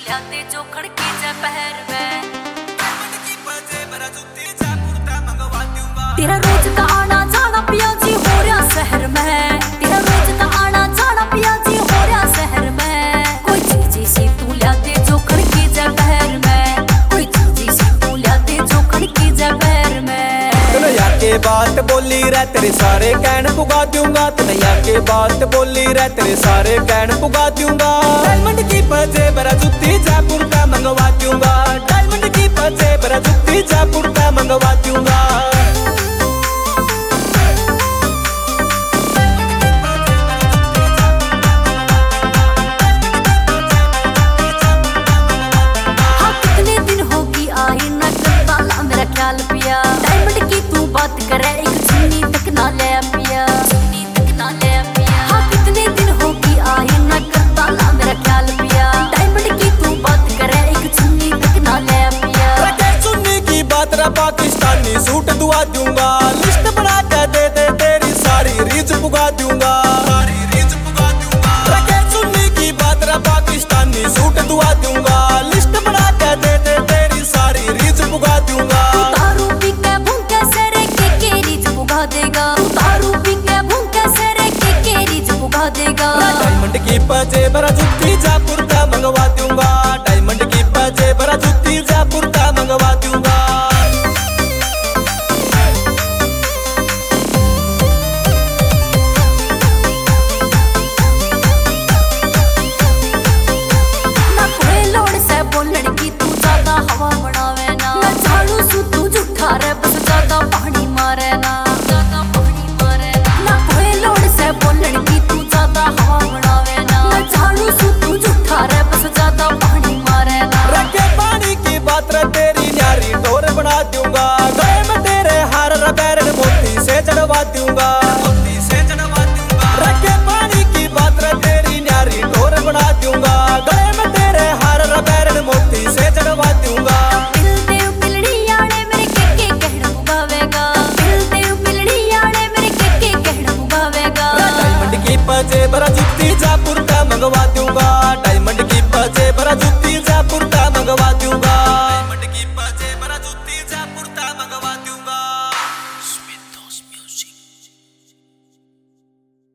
लियाते जो खड़की जा पहर में तेरा रोज का आना जाना पिया जी हो रहा शहर में, तेरा रोज का आना जाना पिया जी हो रहा शहर में। कोई चीज सी तू लियाते जो खड़की जा पहर में, कोई चीज सी तू लियाते जो खड़की जा पहर में। तनैया के बात बोली रे तेरे सारे कहन पुगा दूंगा, तनैया के बात बोली रे तेरे सारे कहन पुगा दूंगा। डायमंड की बजे बरा जुत्ती जयपुर का मंगवा दूंगा, डायमंड की बजे बरा जुत्ती जयपुर का मंगवा दूंगा। ख्याल पिया डायमंड की तू बात करे एक चुन्नी तक ना ले पिया, चुन्नी तक ना ले पिया। हाँ कितने दिन होगी आई ना करता ला मेरा ख्याल पिया, डायमंड की तू बात करे एक चुन्नी तक ना ले पिया। रखे चुन्नी की बात रा पाकिस्तानी सूट दुआ दूंगा, लिस्ट बना के दे दे तेरी सारी रीच पुगा दूंगा, सारी रीच पुगा दूंगा। रखे चुन्नी की बात रा पाकिस्तानी सूट दुआ दूंगा, लिस्ट बना के दे दे तेरी सारी रीच पुगा दूंगा। देगा डायमंड की बजे बरा जुत्ती